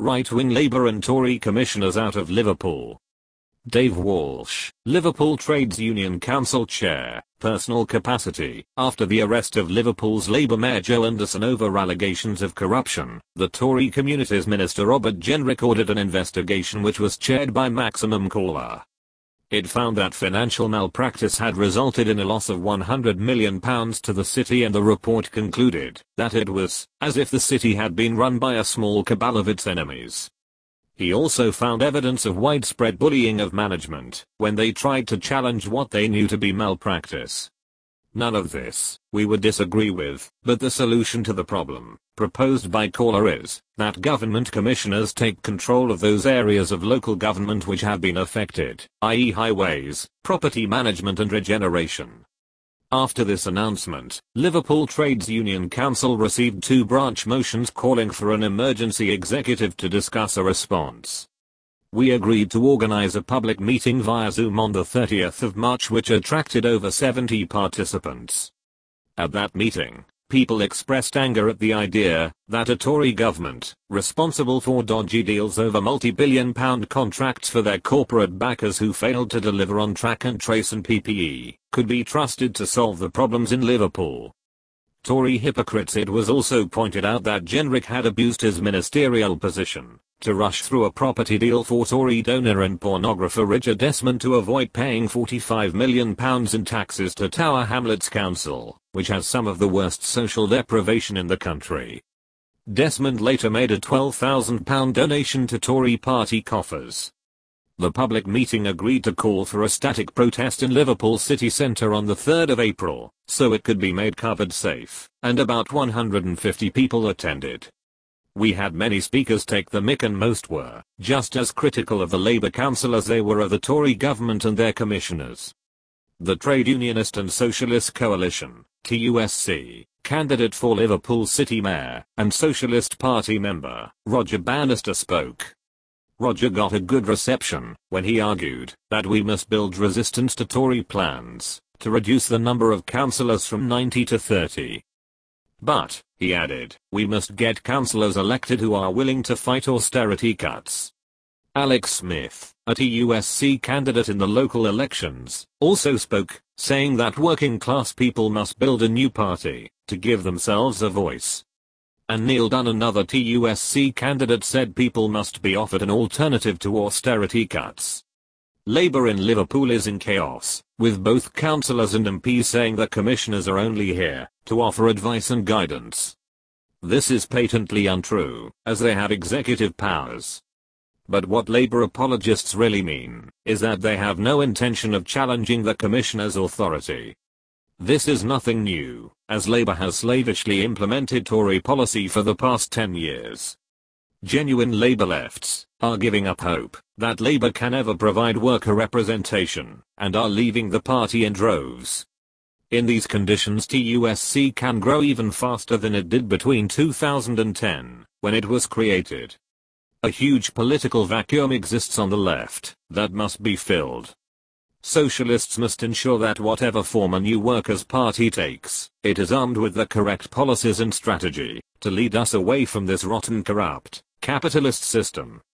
right-wing Labour and Tory commissioners out of Liverpool. Dave Walsh, Liverpool Trades Union Council Chair, personal capacity. After the arrest of Liverpool's Labour Mayor Joe Anderson over allegations of corruption, the Tory Communities Minister Robert Jenrick ordered an investigation which was chaired by Maximum Caller. It found that financial malpractice had resulted in a loss of £100 million to the city, and the report concluded that it was as if the city had been run by a small cabal of its enemies. He also found evidence of widespread bullying of management when they tried to challenge what they knew to be malpractice. None of this we would disagree with, but the solution to the problem proposed by Caller is that government commissioners take control of those areas of local government which have been affected, i.e. highways, property management and regeneration. After this announcement, Liverpool Trades Union Council received 2 branch motions calling for an emergency executive to discuss a response. We agreed to organize a public meeting via Zoom on the 30th of March which attracted over 70 participants. At that meeting, people expressed anger at the idea that a Tory government, responsible for dodgy deals over multi-billion-pound contracts for their corporate backers who failed to deliver on track and trace and PPE, could be trusted to solve the problems in Liverpool. Tory hypocrites. It was also pointed out that Jenrick had abused his ministerial position to rush through a property deal for Tory donor and pornographer Richard Desmond to avoid paying £45 million in taxes to Tower Hamlets Council, which has some of the worst social deprivation in the country. Desmond later made a £12,000 donation to Tory party coffers. The public meeting agreed to call for a static protest in Liverpool city centre on the 3rd of April, so it could be made COVID safe, and about 150 people attended. We had many speakers take the mick, and most were just as critical of the Labour Council as they were of the Tory government and their commissioners. The Trade Unionist and Socialist Coalition, TUSC, candidate for Liverpool City Mayor, and Socialist Party member, Roger Bannister spoke. Roger got a good reception when he argued that we must build resistance to Tory plans to reduce the number of councillors from 90 to 30. But, he added, we must get councillors elected who are willing to fight austerity cuts. Alex Smith, a TUSC candidate in the local elections, also spoke, saying that working class people must build a new party to give themselves a voice. And Neil Dunn, another TUSC candidate, said people must be offered an alternative to austerity cuts. Labour in Liverpool is in chaos, with both councillors and MPs saying that commissioners are only here to offer advice and guidance. This is patently untrue, as they have executive powers. But what Labour apologists really mean is that they have no intention of challenging the commissioners' authority. This is nothing new, as Labour has slavishly implemented Tory policy for the past 10 years. Genuine Labour lefts are giving up hope that Labour can ever provide worker representation, and are leaving the party in droves. In these conditions, TUSC can grow even faster than it did between 2010, when it was created. A huge political vacuum exists on the left that must be filled. Socialists must ensure that whatever form a new workers' party takes, it is armed with the correct policies and strategy to lead us away from this rotten, corrupt, capitalist system.